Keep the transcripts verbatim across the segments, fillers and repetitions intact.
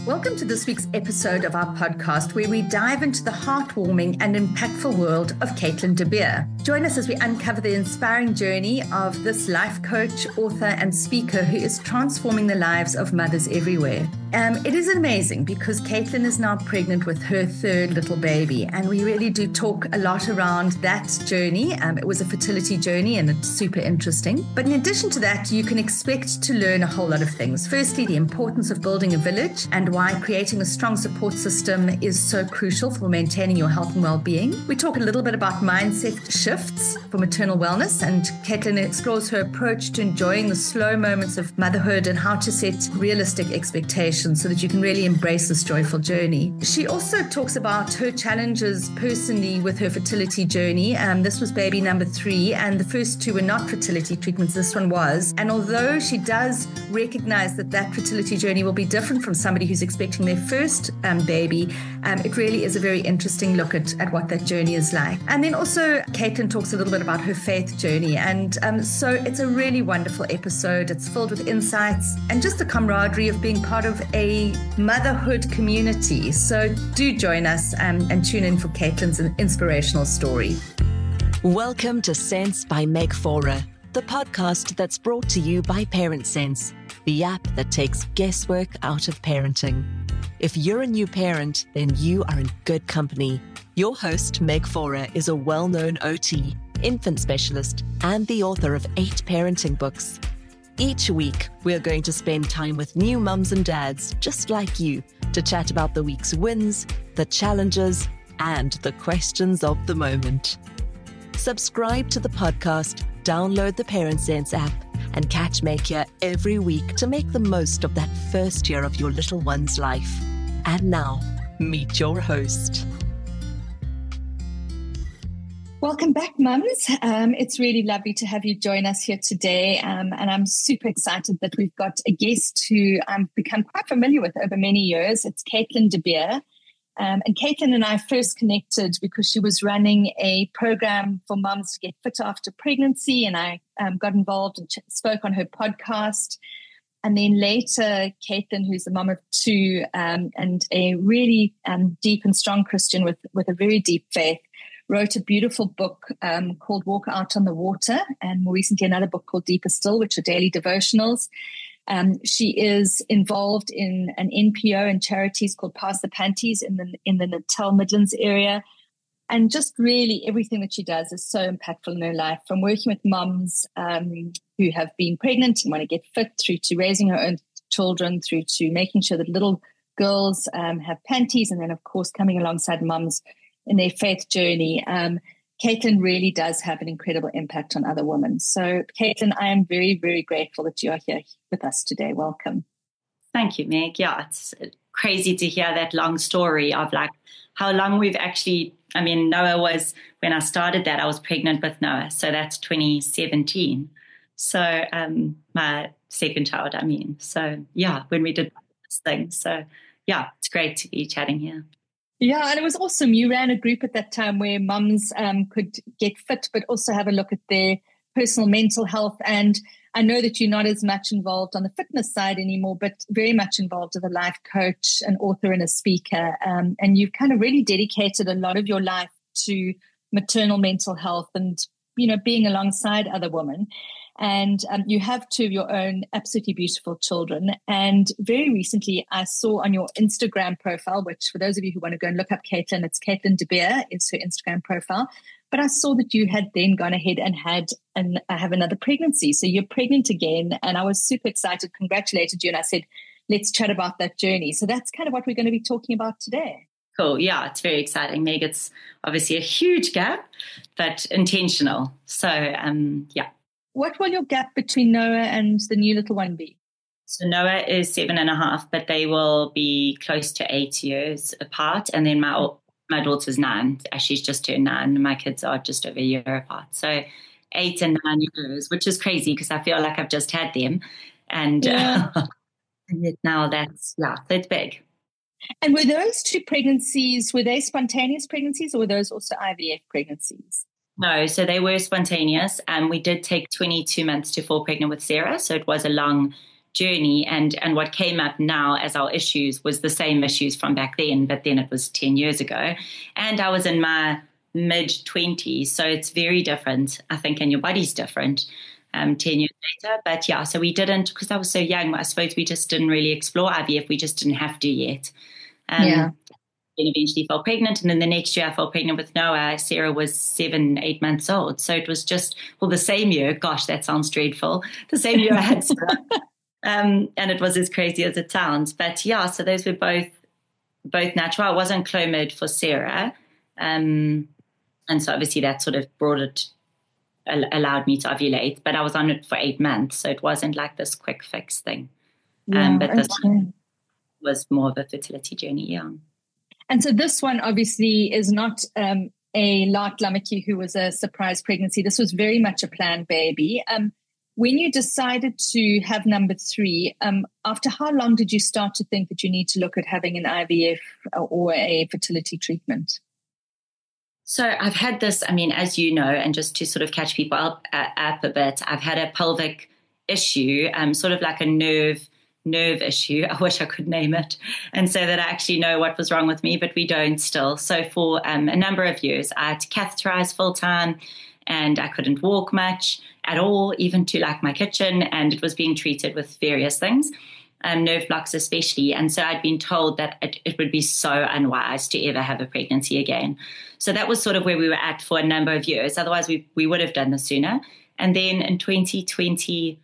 Welcome to this week's episode of our podcast, where we dive into the heartwarming and impactful world of Caitlin de Beer. Join us as we uncover the inspiring journey of this life coach, author, and speaker who is transforming the lives of mothers everywhere. Um, it is amazing because Caitlin is now pregnant with her third little baby, and we really do talk a lot around that journey. Um, it was a fertility journey, and it's super interesting. But in addition to that, you can expect to learn a whole lot of things. Firstly, the importance of building a village and why creating a strong support system is so crucial for maintaining your health and well-being. We talk a little bit about mindset shifts for maternal wellness, and Caitlin explores her approach to enjoying the slow moments of motherhood and how to set realistic expectations so that you can really embrace this joyful journey. She also talks about her challenges personally with her fertility journey. Um, this was baby number three, and the first two were not fertility treatments. This one was. And although she does recognize that that fertility journey will be different from somebody who's expecting their first um, baby, um, it really is a very interesting look at, at what that journey is like. And then also Caitlin talks a little bit about her faith journey, and um, so it's a really wonderful episode. It's filled with insights and just the camaraderie of being part of a motherhood community. So do join us um, and tune in for Caitlin's inspirational story. Welcome to Sense by Meg Fora, the podcast that's brought to you by Parent Sense, the app that takes guesswork out of parenting. If you're a new parent, then you are in good company. Your host, Meg Fora, is a well-known O T, infant specialist, and the author of eight parenting books. Each week, we're going to spend time with new mums and dads, just like you, to chat about the week's wins, the challenges, and the questions of the moment. Subscribe to the podcast, download the Parent Sense app, and catch Meg here every week to make the most of that first year of your little one's life. And now, meet your host. Welcome back, mums. Um, it's really lovely to have you join us here today. Um, and I'm super excited that we've got a guest who I've become quite familiar with over many years. It's Caitlin de Beer. Um, and Caitlin and I first connected because she was running a program for mums to get fit after pregnancy. And I um, got involved and ch- spoke on her podcast. And then later, Caitlin, who's the mum of two um, and a really um, deep and strong Christian with, with a very deep faith, wrote a beautiful book um, called Walk Out on the Water, and more recently another book called Deeper Still, which are daily devotionals. Um, she is involved in an N P O and charities called Pass the Panties in the in the Natal Midlands area. And just really everything that she does is so impactful in her life, from working with mums um, who have been pregnant and want to get fit, through to raising her own children, through to making sure that little girls um, have panties, and then, of course, coming alongside mums in their faith journey. Um, Caitlin really does have an incredible impact on other women. So, Caitlin, I am very, very grateful that you are here with us today. Welcome. Thank you, Meg. Yeah, it's crazy to hear that long story of like how long we've actually, I mean, Noah was, when I started that, I was pregnant with Noah. So that's twenty seventeen. So um, my second child, I mean. So yeah, when we did this thing. So yeah, it's great to be chatting here. Yeah, and it was awesome. You ran a group at that time where mums um, could get fit, but also have a look at their personal mental health. And I know that you're not as much involved on the fitness side anymore, but very much involved as a life coach, an author, and a speaker. Um, and you've kind of really dedicated a lot of your life to maternal mental health and, you know, being alongside other women. And um, you have two of your own absolutely beautiful children. And very recently, I saw on your Instagram profile, which for those of you who want to go and look up Caitlin, it's Caitlin de Beer is her Instagram profile. But I saw that you had then gone ahead and had and have another pregnancy. So you're pregnant again. And I was super excited, congratulated you. And I said, let's chat about that journey. So that's kind of what we're going to be talking about today. Cool. Yeah, it's very exciting, Meg. It's obviously a huge gap, but intentional. So, um, yeah. What will your gap between Noah and the new little one be? So Noah is seven and a half, but they will be close to eight years apart. And then my my daughter's nine. She's just turned nine. And my kids are just over a year apart. So eight and nine years, which is crazy because I feel like I've just had them. And, yeah. uh, and now that's, yeah, that's big. And were those two pregnancies, were they spontaneous pregnancies or were those also I V F pregnancies? No, so they were spontaneous. And we did take twenty-two months to fall pregnant with Sarah. So it was a long journey. And, and what came up now as our issues was the same issues from back then, but then it was ten years ago. And I was in my mid twenties. So it's very different, I think, and your body's different um, ten years later. But yeah, so we didn't, because I was so young, I suppose we just didn't really explore I V F. We just didn't have to yet. Um, yeah. Then eventually fell pregnant. And then the next year I fell pregnant with Noah. Sarah was seven, eight months old. So it was just, well, the same year, gosh, that sounds dreadful. The same year I had Sarah. um, and it was as crazy as it sounds. But yeah, so those were both, both natural. I wasn't Clomid for Sarah. Um, And so obviously that sort of brought it, allowed me to ovulate, but I was on it for eight months. So it wasn't like this quick fix thing. Yeah, um, but okay. this one was more of a fertility journey, yeah. And so this one obviously is not um, a Lart Lamaki who was a surprise pregnancy. This was very much a planned baby. Um, when you decided to have number three, um, after how long did you start to think that you need to look at having an I V F or a fertility treatment? So I've had this, I mean, as you know, and just to sort of catch people up, uh, up a bit, I've had a pelvic issue, um, sort of like a nerve nerve issue. I wish I could name it and say that I actually know what was wrong with me, but we don't still. So for um, a number of years, I had to catheterize full time and I couldn't walk much at all, even to like my kitchen, and it was being treated with various things. Um, nerve blocks especially. And so I'd been told that it, it would be so unwise to ever have a pregnancy again. So that was sort of where we were at for a number of years. Otherwise, we, we would have done this sooner. And then in twenty twenty-two,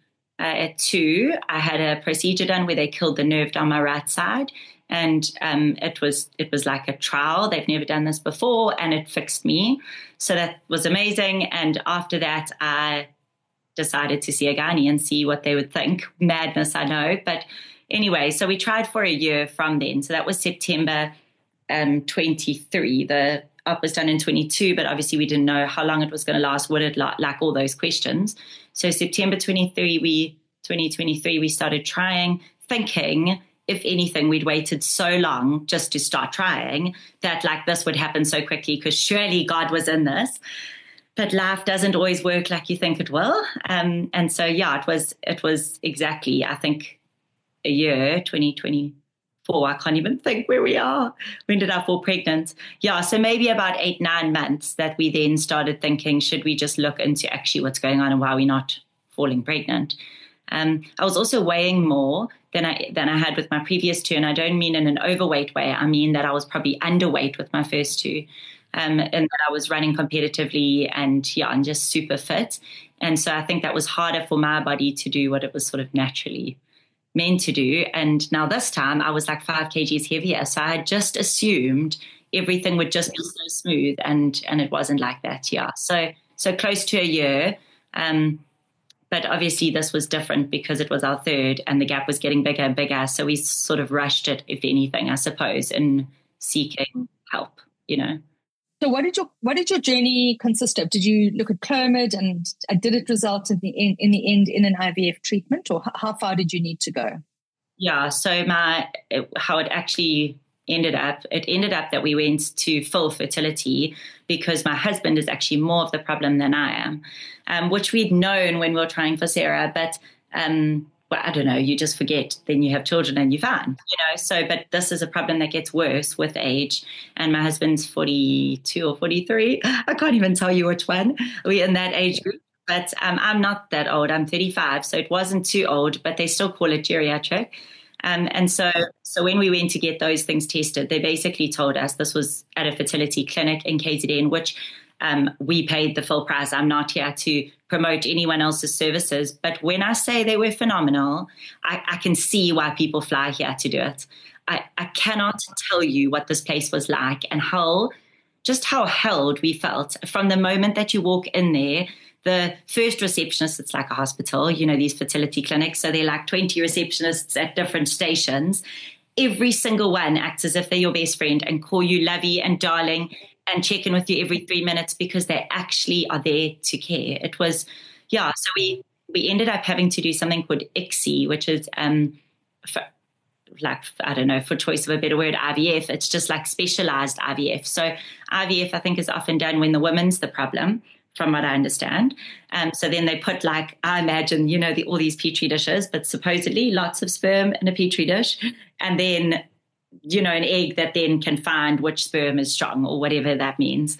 I had a procedure done where they killed the nerve down my right side. And um, it was it was like a trial. They've never done this before, and it fixed me. So that was amazing. And after that, I decided to see a gynae and see what they would think. Madness, I know. But anyway, so we tried for a year from then. So that was September um, twenty-three. The op was done in twenty-two, but obviously we didn't know how long it was going to last. Would it la- like all those questions? So September twenty-three, we twenty twenty-three, we started trying, thinking, if anything, we'd waited so long just to start trying that like this would happen so quickly because surely God was in this. But life doesn't always work like you think it will. Um, and so, yeah, it was it was exactly, I think, a year, twenty twenty-four. I can't even think where we are. When did I fall pregnant? Yeah, so maybe about eight, nine months that we then started thinking, should we just look into actually what's going on and why we're not falling pregnant? Um, I was also weighing more than I than I had with my previous two, and I don't mean in an overweight way. I mean that I was probably underweight with my first two. Um, and that I was running competitively and, yeah, and just super fit. And so I think that was harder for my body to do what it was sort of naturally meant to do. And now this time I was like five kgs heavier. So I had just assumed everything would just be so smooth, and, and it wasn't like that, yeah. So so close to a year. Um, but obviously this was different because it was our third and the gap was getting bigger and bigger. So we sort of rushed it, if anything, I suppose, in seeking help, you know. So what did your what did your journey consist of? Did you look at Clomid, and uh, did it result in the in, in the end in an I V F treatment, or h- how far did you need to go? Yeah, so my how it actually ended up, it ended up that we went to full fertility because my husband is actually more of the problem than I am, um, which we'd known when we were trying for Sarah, but um, well, I don't know, you just forget, then you have children and you're fine, you know, so, but this is a problem that gets worse with age, and my husband's forty-two or forty-three, I can't even tell you which one, we're in that age group, but um, I'm not that old, I'm thirty-five, so it wasn't too old, but they still call it geriatric. Um, and so so when we went to get those things tested, they basically told us, this was at a fertility clinic in K Z N, which um, we paid the full price. I'm not here to promote anyone else's services. But when I say they were phenomenal, I, I can see why people fly here to do it. I, I cannot tell you what this place was like and how, just how held we felt from the moment that you walk in there. The first receptionist, it's like a hospital, you know, these fertility clinics. So they're like twenty receptionists at different stations. Every single one acts as if they're your best friend and call you lovey and darling and check in with you every three minutes because they actually are there to care. It was, yeah, so we, we ended up having to do something called I C S I, which is um, for, like, I don't know, for choice of a better word, I V F. It's just like specialized I V F. So I V F, I think, is often done when the woman's the problem. from what I understand. Um, so then they put like, I imagine, you know, the, all these petri dishes, but supposedly lots of sperm in a petri dish. And then, you know, an egg that then can find which sperm is strong or whatever that means.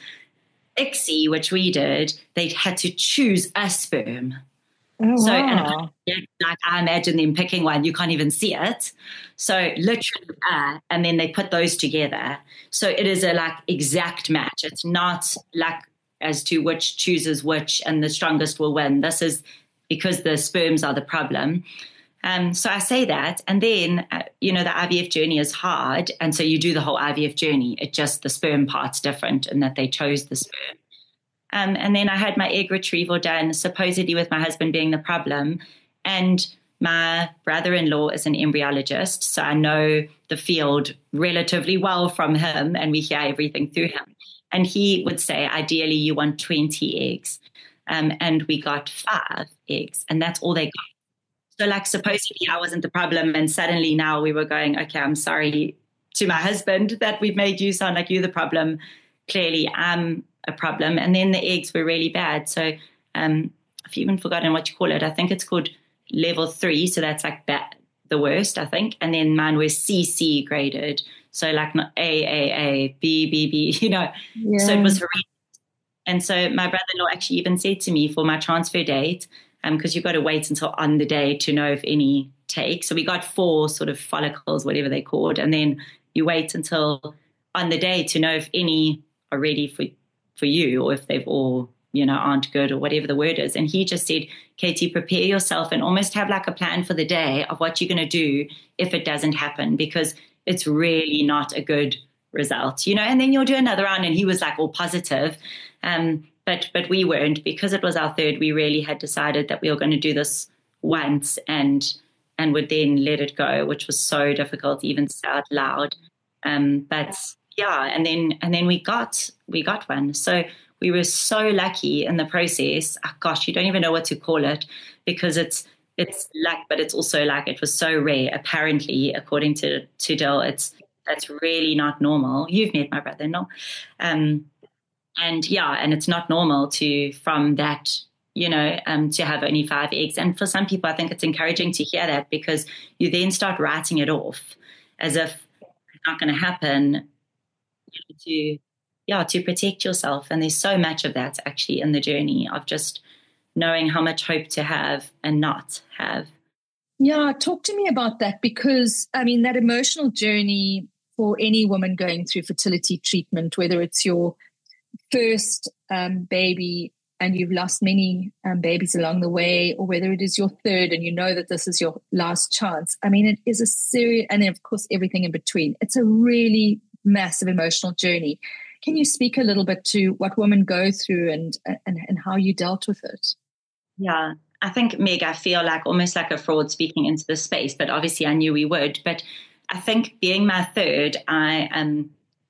I C S I, which we did, they had to choose a sperm. Oh, so, wow. and like I imagine them picking one, you can't even see it. So literally, uh, and then they put those together. So it is a like exact match. It's not like as to which chooses which and the strongest will win. This is because the sperms are the problem. Um, so I say that, and then, uh, you know, the I V F journey is hard. And so you do the whole I V F journey. It just, the sperm part's different in that they chose the sperm. Um, and then I had my egg retrieval done, supposedly with my husband being the problem. And my brother-in-law is an embryologist, so I know the field relatively well from him, and we hear everything through him. And he would say, ideally, you want twenty eggs. Um, and we got five eggs, and that's all they got. So like supposedly I wasn't the problem, and suddenly now we were going, okay, I'm sorry to my husband that we've made you sound like you're the problem. Clearly I'm a problem. And then the eggs were really bad. So um, I've even forgotten what you call it. I think it's called level three. So that's like bad, the worst, I think. And then mine was C C graded. So like not A, A, A, B, B, B, you know. Yeah. So it was horrendous. And so my brother-in-law actually even said to me for my transfer date, because um, you've got to wait until on the day to know if any take. So we got four sort of follicles, whatever they're called, and then you wait until on the day to know if any are ready for, for you or if they've all, you know, aren't good or whatever the word is. And he just said, Katie, prepare yourself and almost have like a plan for the day of what you're going to do if it doesn't happen, because it's really not a good result, you know. And then you'll do another round. And he was like all positive. Um, But but we weren't, because it was our third. We really had decided that we were going to do this once and and would then let it go, which was so difficult even to say out loud. Um, but yeah, and then and then we got we got one. So we were so lucky in the process. Oh, gosh, you don't even know what to call it, because it's it's luck, but it's also like it was so rare. Apparently, according to to Dill, it's that's really not normal. You've met my brother, no? Um, And yeah, and it's not normal to, from that, you know, um, to have only five eggs. And for some people, I think it's encouraging to hear that, because you then start writing it off as if it's not going to happen, you know, to, yeah, to protect yourself. And there's so much of that actually in the journey of just knowing how much hope to have and not have. Yeah, talk to me about that, because, I mean, that emotional journey for any woman going through fertility treatment, whether it's your first um, baby and you've lost many um, babies along the way, or whether it is your third and you know that this is your last chance. I mean, it is a serious, and then of course everything in between. It's a really massive emotional journey. Can you speak a little bit to what women go through and and, and how you dealt with it? Yeah, I think, Meg, I feel like almost like a fraud speaking into the space, but obviously I knew we would. But I think being my third, I am. Um,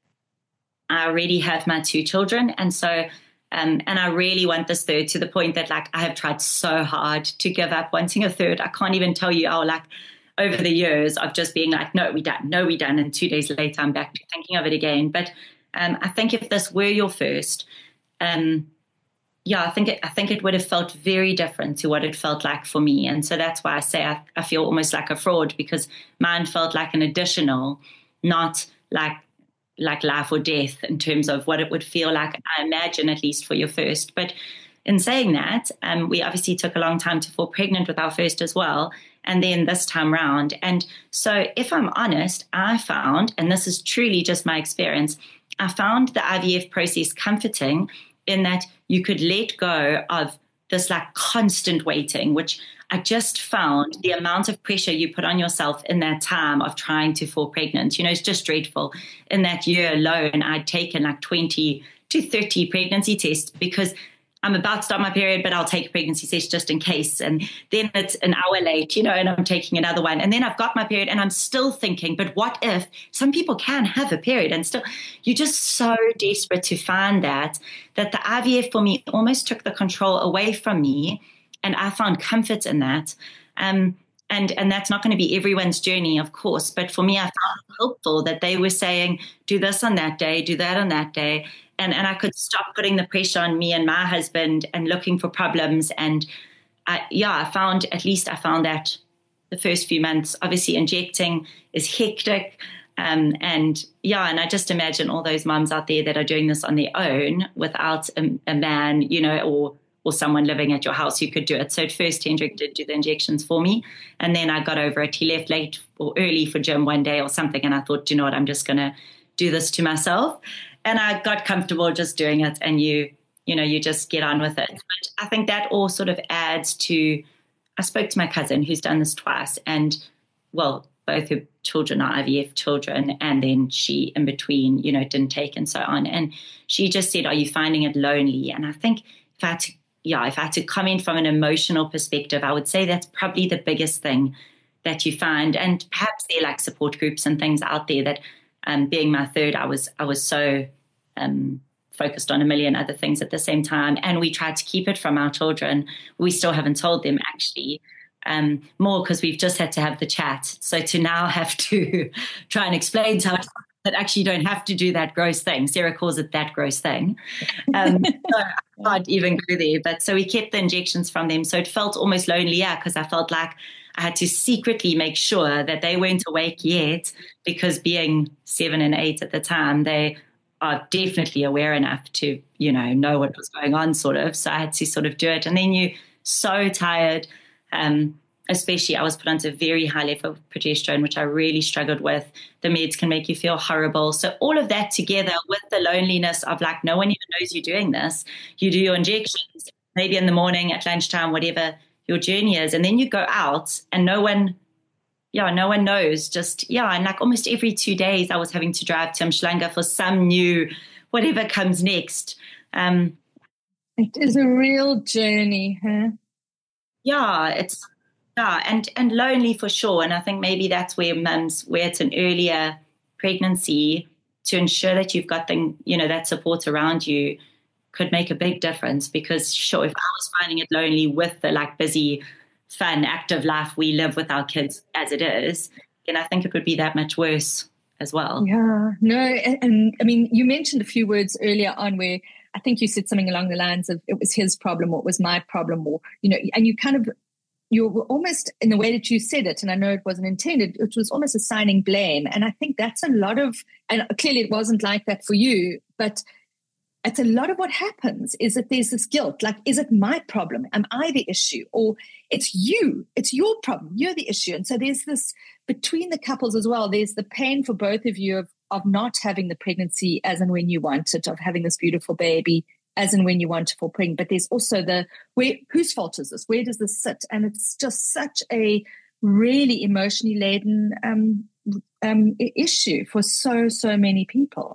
I already have my two children. And so, um, and I really want this third, to the point that like I have tried so hard to give up wanting a third. I can't even tell you how, like, over the years of just being like, no, we done, no, we done. And two days later, I'm back to thinking of it again. But um, I think if this were your first, um, yeah, I think it, I think it would have felt very different to what it felt like for me. And so that's why I say I, I feel almost like a fraud, because mine felt like an additional, not like, like life or death in terms of what it would feel like, I imagine, at least for your first. But in saying that, um, we obviously took a long time to fall pregnant with our first as well, and then this time round. And so if I'm honest, I found, and this is truly just my experience, I found the I V F process comforting in that you could let go of this like constant waiting, which I just found the amount of pressure you put on yourself in that time of trying to fall pregnant, you know, it's just dreadful. In that year alone, I'd taken like twenty to thirty pregnancy tests, because I'm about to start my period, but I'll take a pregnancy test just in case. And then it's an hour late, you know, and I'm taking another one. And then I've got my period and I'm still thinking, but what if some people can have a period and still, you're just so desperate to find that, that the I V F for me almost took the control away from me. And I found comfort in that. Um, And, and that's not going to be everyone's journey, of course. But for me, I found it helpful that they were saying, do this on that day, do that on that day. And, and I could stop putting the pressure on me and my husband and looking for problems. And I, yeah, I found, at least I found that the first few months, obviously injecting is hectic. Um, and yeah, and I just imagine all those mums out there that are doing this on their own without a, a man, you know, or or someone living at your house who could do it. So at first Hendrik did do the injections for me. And then I got over it. He left late or early for gym one day or something. And I thought, you know what, I'm just going to do this to myself. And I got comfortable just doing it. And you, you know, you just get on with it. But I think that all sort of adds to, I spoke to my cousin who's done this twice. And well, both her children are I V F children. And then she in between, you know, didn't take and so on. And she just said, are you finding it lonely? And I think if I had to Yeah, if I had to comment from an emotional perspective, I would say that's probably the biggest thing that you find. And perhaps there are like support groups and things out there that, um, being my third, I was I was so um, focused on a million other things at the same time. And we tried to keep it from our children. We still haven't told them actually, um, more because we've just had to have the chat. So to now have to try and explain to our that actually don't have to do that gross thing. Sarah calls it that gross thing. Um, so I can't even go there. But so we kept the injections from them. So it felt almost lonely, yeah, because I felt like I had to secretly make sure that they weren't awake yet, because being seven and eight at the time, they are definitely aware enough to, you know, know what was going on sort of. So I had to sort of do it. And then you're so tired, um, especially I was put onto a very high level of progesterone, which I really struggled with. The meds can make you feel horrible. So all of that together with the loneliness of like, no one even knows you're doing this. You do your injections, maybe in the morning, at lunchtime, whatever your journey is. And then you go out and no one, yeah, no one knows. Just, yeah. And like almost every two days I was having to drive to Umhlanga for some new, whatever comes next. Um, it is a real journey, huh? Yeah, it's, Yeah, and, and lonely for sure. And I think maybe that's where mums, where it's an earlier pregnancy, to ensure that you've got the, you know, that support around you could make a big difference. Because sure, if I was finding it lonely with the like busy, fun, active life we live with our kids as it is, then I think it would be that much worse as well. Yeah, no. And, and I mean, you mentioned a few words earlier on where I think you said something along the lines of it was his problem or it was my problem, or, you know, and you kind of, you were almost, in the way that you said it, and I know it wasn't intended, it was almost assigning blame. And I think that's a lot of, and clearly it wasn't like that for you, but it's a lot of what happens is that there's this guilt. Like, is it my problem? Am I the issue? Or it's you, it's your problem, you're the issue. And so there's this, between the couples as well, there's the pain for both of you of, of not having the pregnancy as and when you want it, of having this beautiful baby as and when you want to fall pregnant. But there's also the, where, whose fault is this? Where does this sit? And it's just such a really emotionally laden um, um, issue for so, so many people.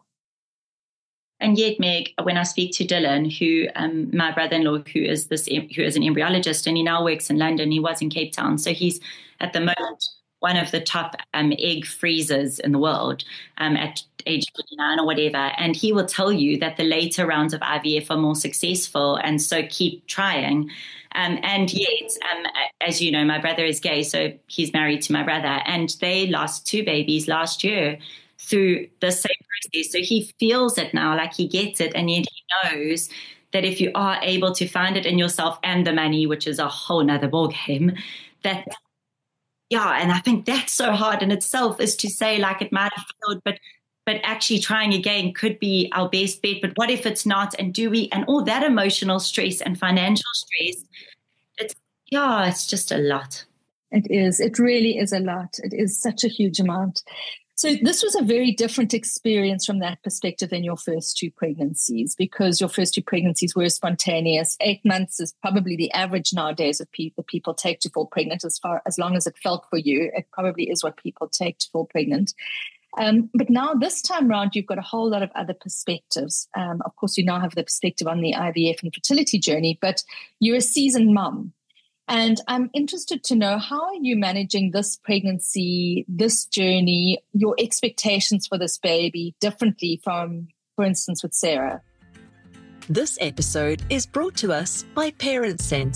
And yet, Meg, when I speak to Dylan, who um, my brother-in-law, who is this, who is an embryologist, and he now works in London, he was in Cape Town, so he's at the moment one of the top um, egg freezers in the world um, at age twenty-nine or whatever. And he will tell you that the later rounds of I V F are more successful, and so keep trying. Um, and yet, um, as you know, my brother is gay, so he's married to my brother, and they lost two babies last year through the same process. So he feels it now, like he gets it, and yet he knows that if you are able to find it in yourself and the money, which is a whole nother ballgame, that, yeah, and I think that's so hard in itself, is to say, like, it might have failed, but but actually trying again could be our best bet. But what if it's not? And do we, and all that emotional stress and financial stress, it's, yeah, it's just a lot. It is. It really is a lot. It is such a huge amount. So this was a very different experience from that perspective than your first two pregnancies, because your first two pregnancies were spontaneous. Eight months is probably the average nowadays of people people take to fall pregnant. As far as long as it felt for you, it probably is what people take to fall pregnant. Um, but now this time round, you've got a whole lot of other perspectives. Um, of course, you now have the perspective on the I V F and fertility journey, but you're a seasoned mom. And I'm interested to know, how are you managing this pregnancy, this journey, your expectations for this baby differently from, for instance, with Sarah? This episode is brought to us by Parent Sense,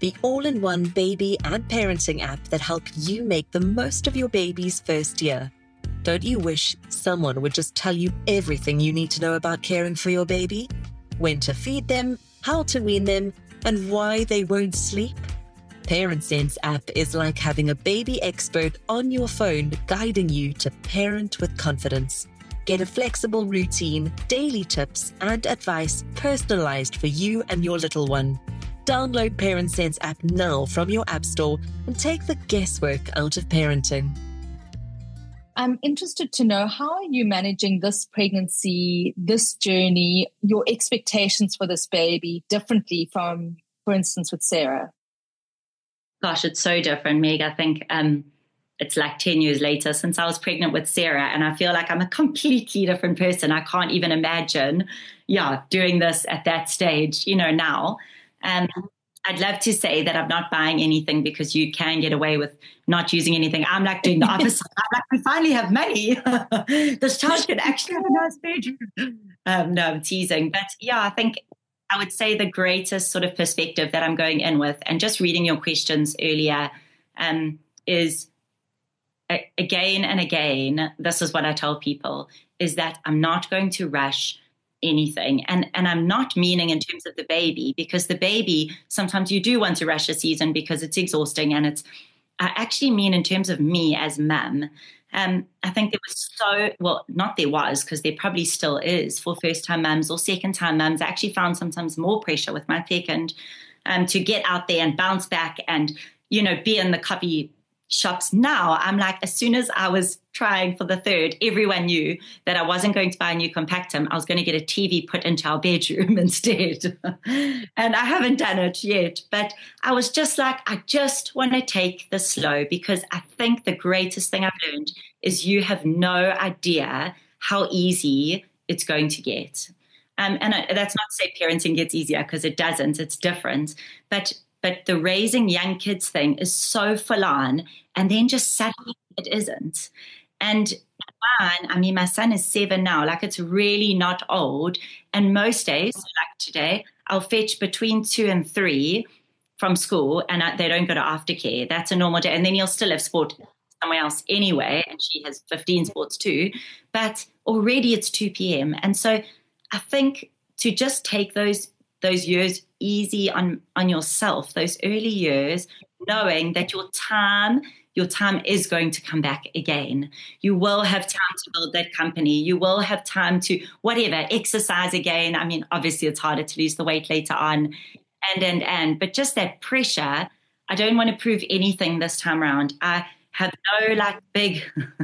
the all-in-one baby and parenting app that help you make the most of your baby's first year. Don't you wish someone would just tell you everything you need to know about caring for your baby? When to feed them, how to wean them, and why they won't sleep? ParentSense app is like having a baby expert on your phone guiding you to parent with confidence. Get a flexible routine, daily tips, and advice personalized for you and your little one. Download ParentSense app now from your app store and take the guesswork out of parenting. I'm interested to know, how are you managing this pregnancy, this journey, your expectations for this baby differently from, for instance, with Sarah? Gosh, it's so different, Meg. I think um, it's like ten years later since I was pregnant with Sarah, and I feel like I'm a completely different person. I can't even imagine, yeah, doing this at that stage, you know, now. Um, I'd love to say that I'm not buying anything because you can get away with not using anything. I'm like doing the opposite. I'm like, we finally have money. This child can actually have a nice bedroom. Um, no, I'm teasing. But yeah, I think I would say the greatest sort of perspective that I'm going in with, and just reading your questions earlier, um, is a- again and again, this is what I tell people, is that I'm not going to rush anything. And, and I'm not meaning in terms of the baby, because the baby, sometimes you do want to rush a season because it's exhausting, and it's, I actually mean in terms of me as mum. Um, I think there was so, well, not there was, because there probably still is for first-time mums or second-time mums. I actually found sometimes more pressure with my second um, to get out there and bounce back and, you know, be in the coffee shops. Now I'm like, as soon as I was trying for the third, everyone knew that I wasn't going to buy a new compactum. I was going to get a T V put into our bedroom instead. And I haven't done it yet, but I was just like, I just want to take this slow, because I think the greatest thing I've learned is you have no idea how easy it's going to get. Um, and I, that's not to say parenting gets easier, because it doesn't. It's different. But But the raising young kids thing is so full on, and then just suddenly it isn't. And mine, I mean, my son is seven now, like it's really not old. And most days, like today, I'll fetch between two and three from school, and I, they don't go to aftercare. That's a normal day. And then you'll still have sport somewhere else anyway, and she has fifteen sports too. But already it's two p.m. And so I think to just take those those years easy on, on yourself, those early years, knowing that your time, your time is going to come back again. You will have time to build that company. You will have time to whatever, exercise again. I mean, obviously it's harder to lose the weight later on, and, and, and, but just that pressure. I don't want to prove anything this time around. I have no like big,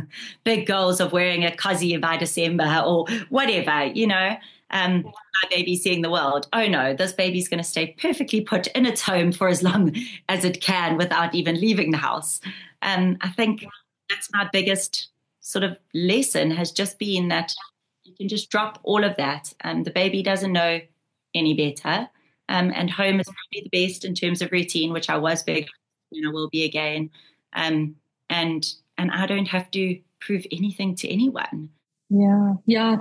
big goals of wearing a cozy by December or whatever, you know. Um, my baby seeing the world. Oh no, this baby's going to stay perfectly put in its home for as long as it can without even leaving the house. Um, I think that's my biggest sort of lesson, has just been that you can just drop all of that. Um, the baby doesn't know any better. Um, and home is probably the best in terms of routine, which I was big, you know, will be again. Um, and, and I don't have to prove anything to anyone. Yeah. Yeah.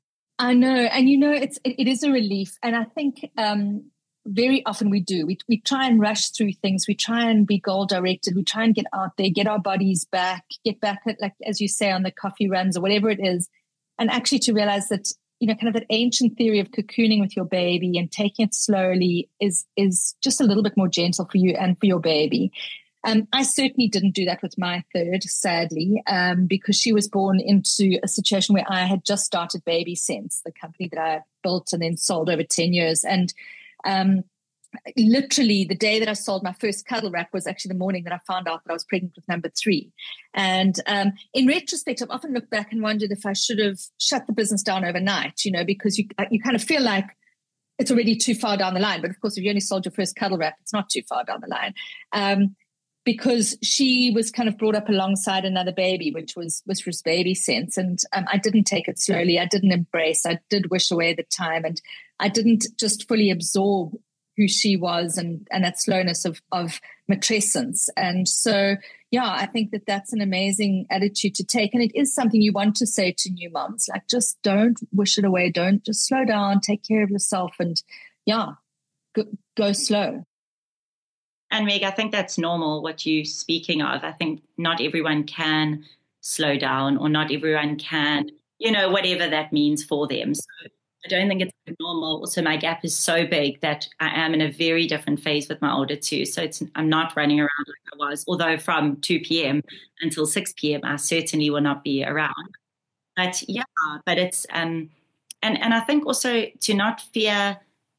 I know. And, you know, it's, it, it is a relief. And I think um, very often we do. We, we try and rush through things. We try and be goal directed. We try and get out there, get our bodies back, get back at, like, as you say, on the coffee runs or whatever it is. And actually to realize that, you know, kind of that ancient theory of cocooning with your baby and taking it slowly is, is just a little bit more gentle for you and for your baby. Um, I certainly didn't do that with my third, sadly, um, because she was born into a situation where I had just started BabySense, the company that I built and then sold over ten years. And um, literally the day that I sold my first cuddle wrap was actually the morning that I found out that I was pregnant with number three. And um, in retrospect, I've often looked back and wondered if I should have shut the business down overnight, you know, because you you kind of feel like it's already too far down the line. But of course, if you only sold your first cuddle wrap, it's not too far down the line. Um, because she was kind of brought up alongside another baby, which was, which was BabySense. And um, I didn't take it slowly. I didn't embrace. I did wish away the time. And I didn't just fully absorb who she was and, and that slowness of, of matrescence. And so, yeah, I think that that's an amazing attitude to take. And it is something you want to say to new moms, like, just don't wish it away. Don't, just slow down, take care of yourself, and yeah, go, go slow. and Meg, I think that's normal, what you're speaking of. I think not everyone can slow down, or not everyone can, you know, whatever that means for them. So I don't think it's normal. Also, my gap is so big that I am in a very different phase with my older two. So it's, I'm not running around like I was, although from two p.m. until six p.m. I certainly will not be around. But yeah, but it's, um, and, and I think also to not fear,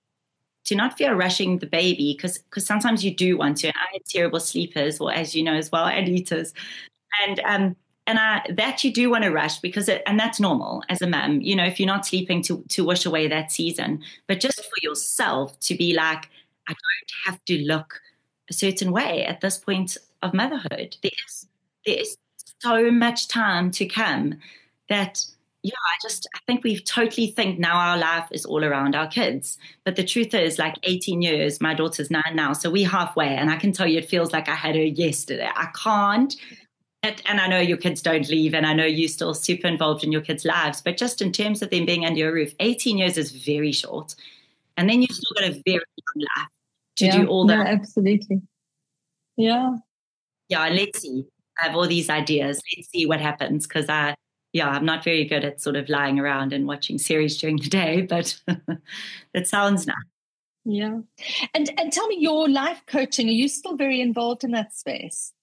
to not fear rushing the baby, because because sometimes you do want to. And I had terrible sleepers, or as you know as well, and eaters. And, um, And I, that you do want to rush, because it, and that's normal as a mum, you know, if you're not sleeping to, to wish away that season, but just for yourself to be like, I don't have to look a certain way at this point of motherhood. There is, there is so much time to come that, yeah, I just, I think we totally think now our life is all around our kids. But the truth is, like eighteen years, my daughter's nine now, so we're halfway. And I can tell you, it feels like I had her yesterday. I can't. And I know your kids don't leave, and I know you're still super involved in your kids' lives, but just in terms of them being under your roof, eighteen years is very short. And then you've still got a very young life to yeah, do all that. Yeah, absolutely. Yeah. Yeah, let's see. I have all these ideas. Let's see what happens, because I, yeah, I'm not very good at sort of lying around and watching series during the day, but it sounds nice. Yeah. And and tell me, your life coaching, are you still very involved in that space?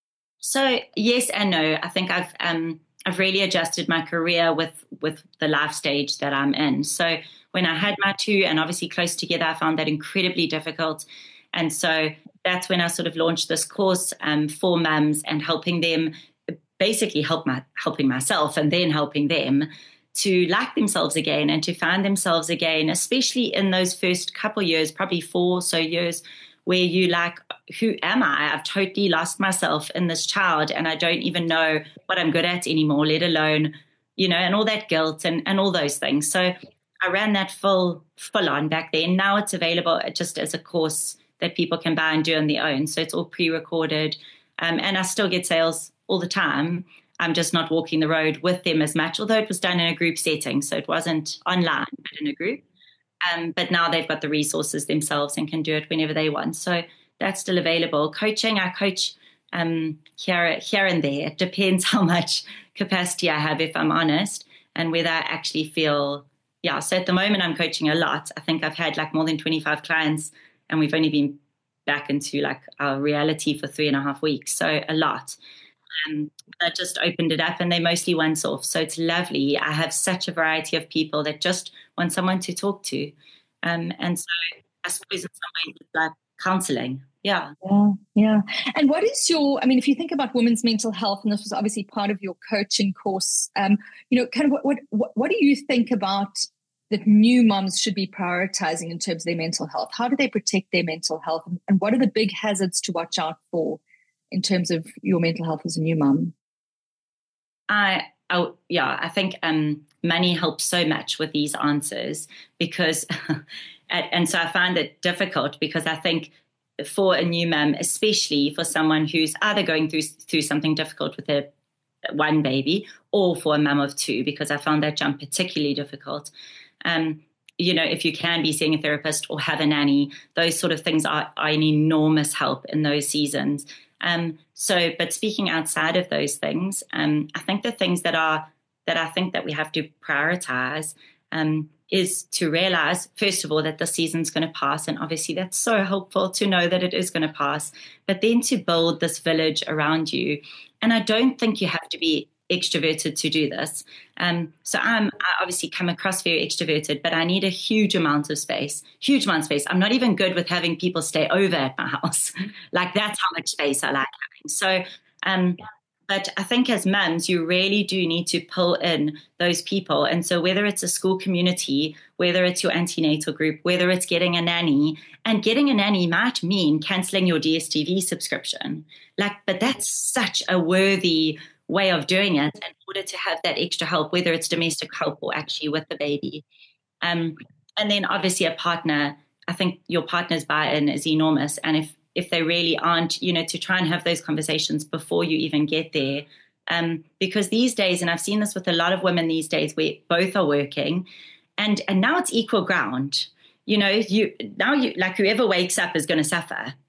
So yes and no. I think I've um, I've really adjusted my career with with the life stage that I'm in. So when I had my two, and obviously close together, I found that incredibly difficult. And so that's when I sort of launched this course um, for mums, and helping them, basically help my helping myself and then helping them to like themselves again and to find themselves again, especially in those first couple years, probably four or so years, where you like, who am I? I've totally lost myself in this child, and I don't even know what I'm good at anymore, let alone, you know, and all that guilt and, and all those things. So I ran that full, full on back then. Now it's available just as a course that people can buy and do on their own. So it's all pre-recorded. Um, and I still get sales all the time. I'm just not walking the road with them as much, although it was done in a group setting. So it wasn't online, but in a group. Um, but now they've got the resources themselves and can do it whenever they want. So that's still available. Coaching, I coach um, here, here and there. It depends how much capacity I have, if I'm honest, and whether I actually feel, yeah. So at the moment I'm coaching a lot. I think I've had like more than twenty-five clients, and we've only been back into like our reality for three and a half weeks. So a lot. Um, I just opened it up, and they mostly once off. So it's lovely. I have such a variety of people that just want someone to talk to. Um, and so I suppose in some ways it's like counseling. Yeah. Yeah. Yeah. And what is your, I mean, if you think about women's mental health, and this was obviously part of your coaching course, um, you know, kind of what, what, what do you think about that new moms should be prioritizing in terms of their mental health? How do they protect their mental health? And, and what are the big hazards to watch out for in terms of your mental health as a new mom? I, oh, yeah, I think um, money helps so much with these answers, because, and, and so I find it difficult, because I think for a new mum, especially for someone who's either going through through something difficult with a one baby, or for a mum of two, because I found that jump particularly difficult. Um, you know, if you can be seeing a therapist or have a nanny, those sort of things are, are an enormous help in those seasons. Um, so, but speaking outside of those things, um, I think the things that are, that I think that we have to prioritize, um, is to realize, first of all, that the season's going to pass. And obviously that's so helpful to know that it is going to pass, but then to build this village around you. And I don't think you have to be extroverted to do this. Um, so I'm, I obviously come across very extroverted, but I need a huge amount of space, huge amount of space. I'm not even good with having people stay over at my house. Like, that's how much space I like having. So, um, but I think as mums, you really do need to pull in those people. And so whether it's a school community, whether it's your antenatal group, whether it's getting a nanny, and getting a nanny might mean canceling your D S T V subscription. Like, but that's such a worthy way of doing it in order to have that extra help, whether it's domestic help or actually with the baby. Um, and then obviously a partner, I think your partner's buy-in is enormous. And if if they really aren't, you know, to try and have those conversations before you even get there. Um, because these days, and I've seen this with a lot of women these days, where both are working, and and now it's equal ground. You know, you now you like whoever wakes up is going to suffer.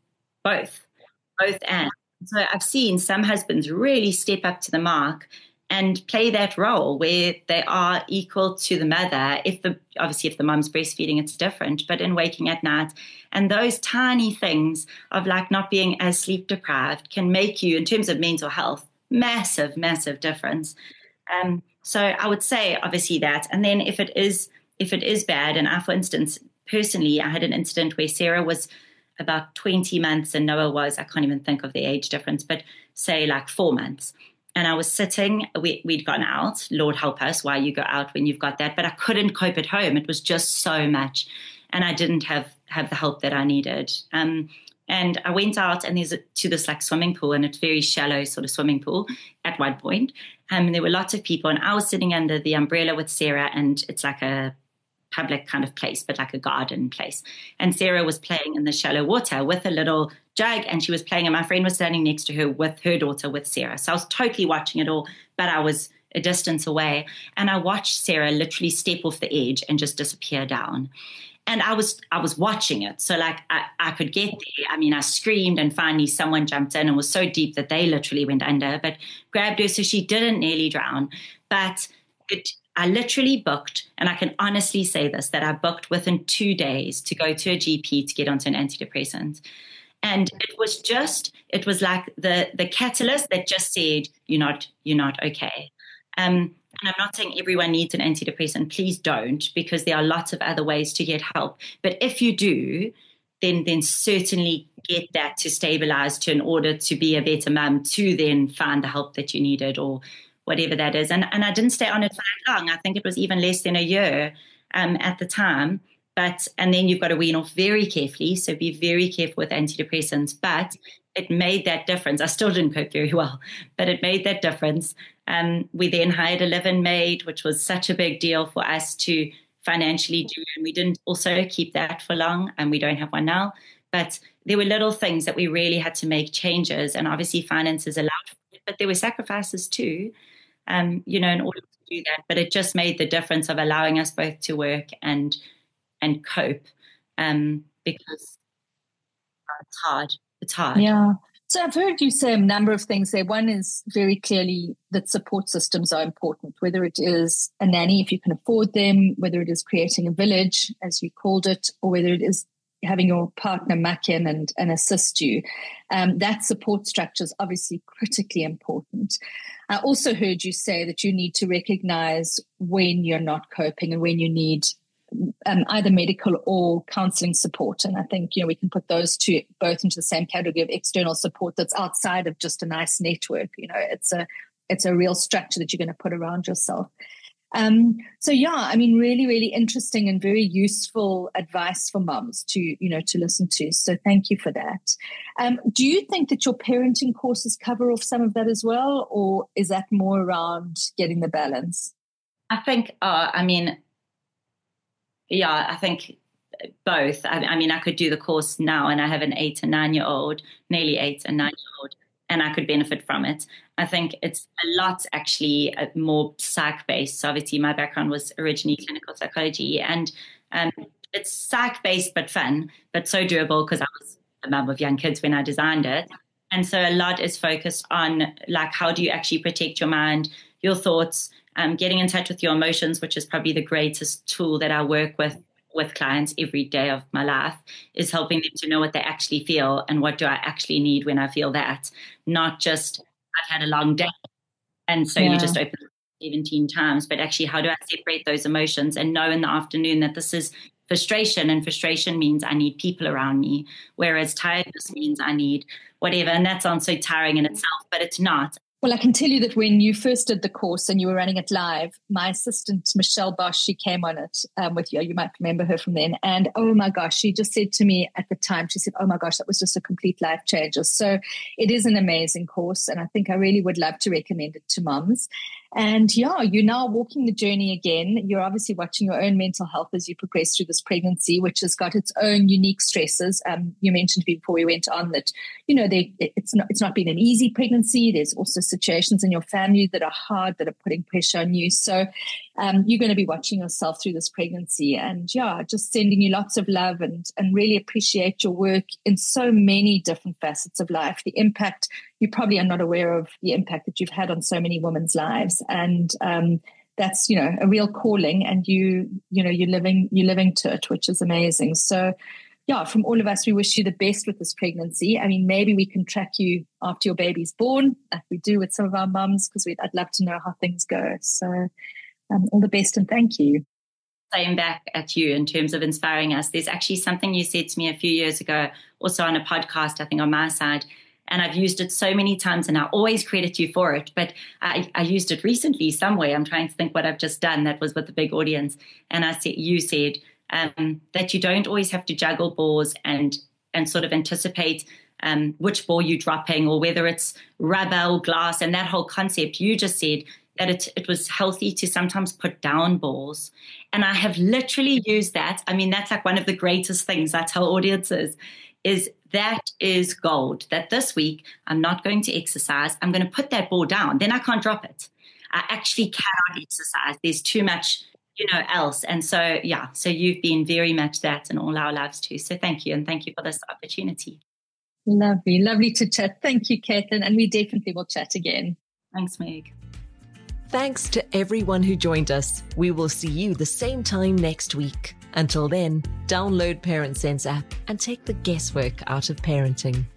both, both and. So I've seen some husbands really step up to the mark and play that role where they are equal to the mother. If the obviously if the mom's breastfeeding, it's different, but in waking at night. And those tiny things of like not being as sleep deprived can make you, in terms of mental health, massive, massive difference. Um, so I would say obviously that. And then if it is if it is bad, and I, for instance, personally, I had an incident where Sarah was about twenty months and Noah was, I can't even think of the age difference, but say like four months. And I was sitting, we, we'd gone out, Lord help us, why you go out when you've got that. But I couldn't cope at home. It was just so much. And I didn't have, have the help that I needed. Um, and I went out and there's a, to this like swimming pool, and it's very shallow sort of swimming pool at one point. Um, and there were lots of people, and I was sitting under the umbrella with Sarah, and it's like a public kind of place, but like a garden place. And Sarah was playing in the shallow water with a little jug, and she was playing, and my friend was standing next to her with her daughter, with Sarah. So I was totally watching it all, but I was a distance away. And I watched Sarah literally step off the edge and just disappear down. And I was I was watching it. So like I, I could get there. I mean, I screamed, and finally someone jumped in and was so deep that they literally went under, but grabbed her so she didn't nearly drown. But it I literally booked, and I can honestly say this, that I booked within two days to go to a G P to get onto an antidepressant. And it was just, it was like the, the catalyst that just said, you're not, you're not okay. Um, and I'm not saying everyone needs an antidepressant. Please don't, because there are lots of other ways to get help. But if you do, then, then certainly get that to stabilize to in order to be a better mum, to then find the help that you needed or whatever that is. And and I didn't stay on it for that long. I think it was even less than a year um, at the time. But and then you've got to wean off very carefully. So be very careful with antidepressants. But it made that difference. I still didn't cope very well, but it made that difference. Um, we then hired a live-in maid, which was such a big deal for us to financially do. And we didn't also keep that for long, and we don't have one now. But there were little things that we really had to make changes. And obviously finances allowed for it, but there were sacrifices too. Um, you know, in order to do that, but it just made the difference of allowing us both to work and and cope, um, because it's hard. It's hard. Yeah. So I've heard you say a number of things there. One is very clearly that support systems are important, whether it is a nanny, if you can afford them, whether it is creating a village, as you called it, or whether it is having your partner muck in and, and assist you. Um, that support structure is obviously critically important. I also heard you say that you need to recognize when you're not coping and when you need um, either medical or counseling support. And I think, you know, we can put those two both into the same category of external support that's outside of just a nice network. You know, it's a, it's a real structure that you're going to put around yourself. Um, so yeah, I mean, really, really interesting and very useful advice for mums to, you know, to listen to. So thank you for that. Um, do you think that your parenting courses cover off some of that as well, or is that more around getting the balance? I think, uh, I mean, yeah, I think both. I, I mean, I could do the course now, and I have an eight and nine year old, nearly eight and nine year old, and I could benefit from it. I think it's a lot actually uh, more psych-based. So obviously my background was originally clinical psychology, and um, it's psych-based but fun, but so doable because I was a mum of young kids when I designed it. And so a lot is focused on like, how do you actually protect your mind, your thoughts, um, getting in touch with your emotions, which is probably the greatest tool that I work with with clients every day of my life, is helping them to know what they actually feel and what do I actually need when I feel that, not just I've had a long day and so yeah. you just open seventeen times, but actually how do I separate those emotions and know in the afternoon that this is frustration, and frustration means I need people around me, whereas tiredness means I need whatever. And that sounds so tiring in itself, but it's not. Well, I can tell you that when you first did the course and you were running it live, my assistant, Michelle Bosch, she came on it um, with you. You might remember her from then. And oh my gosh, she just said to me at the time, she said, oh my gosh, that was just a complete life changer. So it is an amazing course. And I think I really would love to recommend it to mums. And yeah, you're now walking the journey again. You're obviously watching your own mental health as you progress through this pregnancy, which has got its own unique stresses. Um, you mentioned before we went on that, you know, they, it's not it's not been an easy pregnancy. There's also situations in your family that are hard, that are putting pressure on you. So um, you're going to be watching yourself through this pregnancy. And yeah, just sending you lots of love and, and really appreciate your work in so many different facets of life. The impact, you probably are not aware of the impact that you've had on so many women's lives. And um, that's, you know, a real calling, and you, you know, you're living, you're living to it, which is amazing. So yeah, from all of us, we wish you the best with this pregnancy. I mean, maybe we can track you after your baby's born, like we do with some of our mums, because I'd love to know how things go. So um, all the best and thank you. Same back at you in terms of inspiring us. There's actually something you said to me a few years ago, also on a podcast, I think on my side, and I've used it so many times and I always credit you for it. But I, I used it recently somewhere. I'm trying to think what I've just done that was with a big audience. And I said, you said, Um, that you don't always have to juggle balls and and sort of anticipate um, which ball you're dropping, or whether it's rubber or glass, and that whole concept. You just said that it, it was healthy to sometimes put down balls. And I have literally used that. I mean, that's like one of the greatest things I tell audiences is that is gold, that this week I'm not going to exercise. I'm going to put that ball down. Then I can't drop it. I actually cannot exercise. There's too much you know, else. And so, yeah, so you've been very much that in all our lives too. So thank you. And thank you for this opportunity. Lovely. Lovely to chat. Thank you, Caitlin. And we definitely will chat again. Thanks, Meg. Thanks to everyone who joined us. We will see you the same time next week. Until then, download Parent Sense app and take the guesswork out of parenting.